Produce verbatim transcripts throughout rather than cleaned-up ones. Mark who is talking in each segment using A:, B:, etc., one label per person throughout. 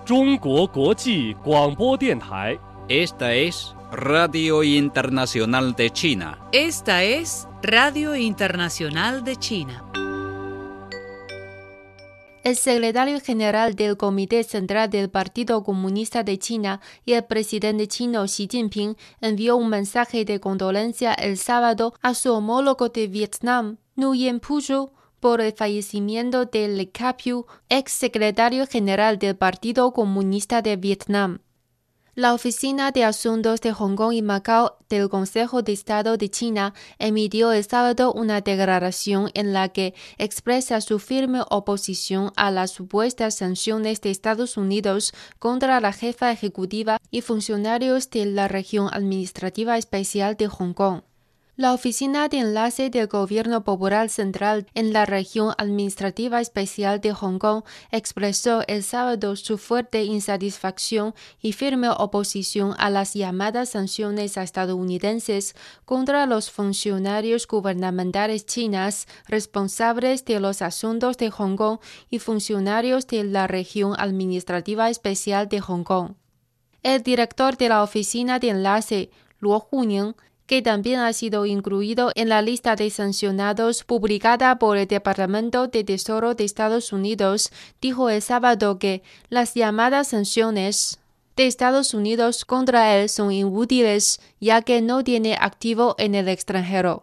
A: 中国国际广播电台。
B: Esta es Radio Internacional de China.
C: Esta es Radio Internacional de China.
D: El secretario general del Comité Central del Partido Comunista de China y el presidente chino Xi Jinping envió un mensaje de condolencia el sábado a su homólogo de Vietnam, Nguyen Phu Trong, por el fallecimiento de Le Capiu, ex secretario general del Partido Comunista de Vietnam. La Oficina de Asuntos de Hong Kong y Macao del Consejo de Estado de China emitió el sábado una declaración en la que expresa su firme oposición a las supuestas sanciones de Estados Unidos contra la jefa ejecutiva y funcionarios de la Región Administrativa Especial de Hong Kong. La Oficina de Enlace del Gobierno Popular Central en la Región Administrativa Especial de Hong Kong expresó el sábado su fuerte insatisfacción y firme oposición a las llamadas sanciones estadounidenses contra los funcionarios gubernamentales chinos responsables de los asuntos de Hong Kong y funcionarios de la Región Administrativa Especial de Hong Kong. El director de la Oficina de Enlace, Luo Huning, que también ha sido incluido en la lista de sancionados publicada por el Departamento de Tesoro de Estados Unidos, dijo el sábado que las llamadas sanciones de Estados Unidos contra él son inútiles, ya que no tiene activo en el extranjero.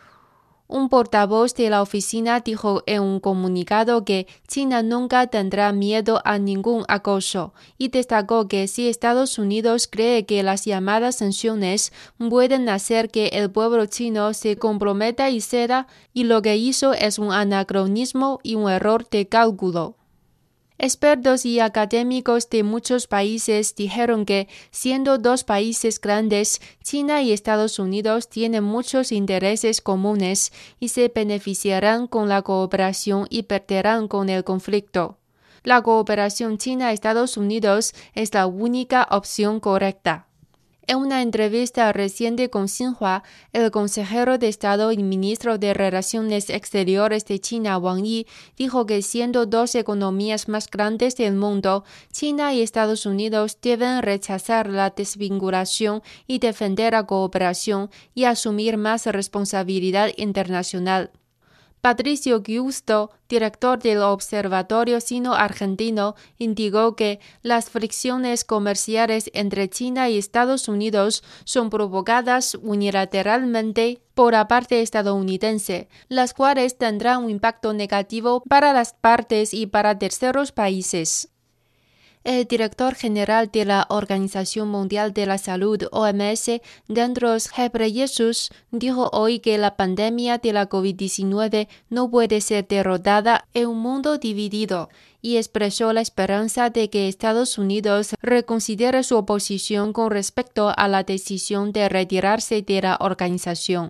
D: Un portavoz de la oficina dijo en un comunicado que China nunca tendrá miedo a ningún acoso y destacó que si Estados Unidos cree que las llamadas sanciones pueden hacer que el pueblo chino se comprometa y ceda, y lo que hizo es un anacronismo y un error de cálculo. Expertos y académicos de muchos países dijeron que, siendo dos países grandes, China y Estados Unidos tienen muchos intereses comunes y se beneficiarán con la cooperación y perderán con el conflicto. La cooperación China-Estados Unidos es la única opción correcta. En una entrevista reciente con Xinhua, el consejero de Estado y ministro de Relaciones Exteriores de China, Wang Yi, dijo que siendo dos economías más grandes del mundo, China y Estados Unidos deben rechazar la desvinculación y defender la cooperación y asumir más responsabilidad internacional. Patricio Giusto, director del Observatorio Sino-Argentino, indicó que las fricciones comerciales entre China y Estados Unidos son provocadas unilateralmente por la parte estadounidense, las cuales tendrán un impacto negativo para las partes y para terceros países. El director general de la Organización Mundial de la Salud, O M S, Tedros Ghebreyesus, dijo hoy que la pandemia de la COVID diecinueve no puede ser derrotada en un mundo dividido y expresó la esperanza de que Estados Unidos reconsidere su oposición con respecto a la decisión de retirarse de la organización.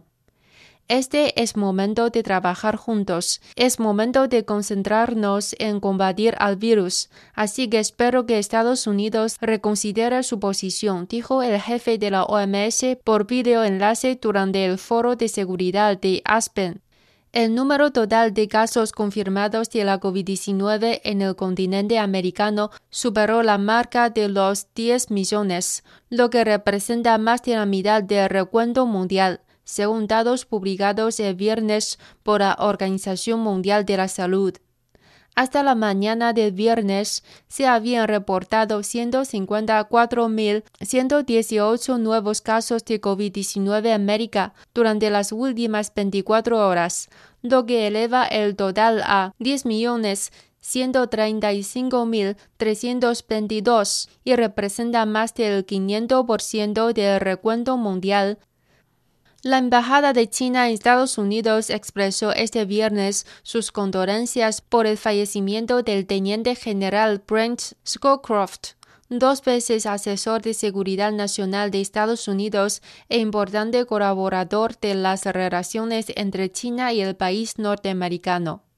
D: Este es momento de trabajar juntos, es momento de concentrarnos en combatir al virus, así que espero que Estados Unidos reconsidere su posición, dijo el jefe de la O M S por videoenlace durante el Foro de Seguridad de Aspen. El número total de casos confirmados de la COVID diecinueve en el continente americano superó la marca de los diez millones, lo que representa más de la mitad del recuento mundial, según datos publicados el viernes por la Organización Mundial de la Salud. Hasta la mañana del viernes se habían reportado ciento cincuenta y cuatro mil ciento dieciocho nuevos casos de COVID diecinueve en América durante las últimas veinticuatro horas, lo que eleva el total a diez millones ciento treinta y cinco mil trescientos veintidós y representa más del quinientos por ciento del recuento mundial. La Embajada de China en Estados Unidos expresó este viernes sus condolencias por el fallecimiento del teniente general Brent Scowcroft, dos veces asesor de seguridad nacional de Estados Unidos e importante colaborador de las relaciones entre China y el país norteamericano.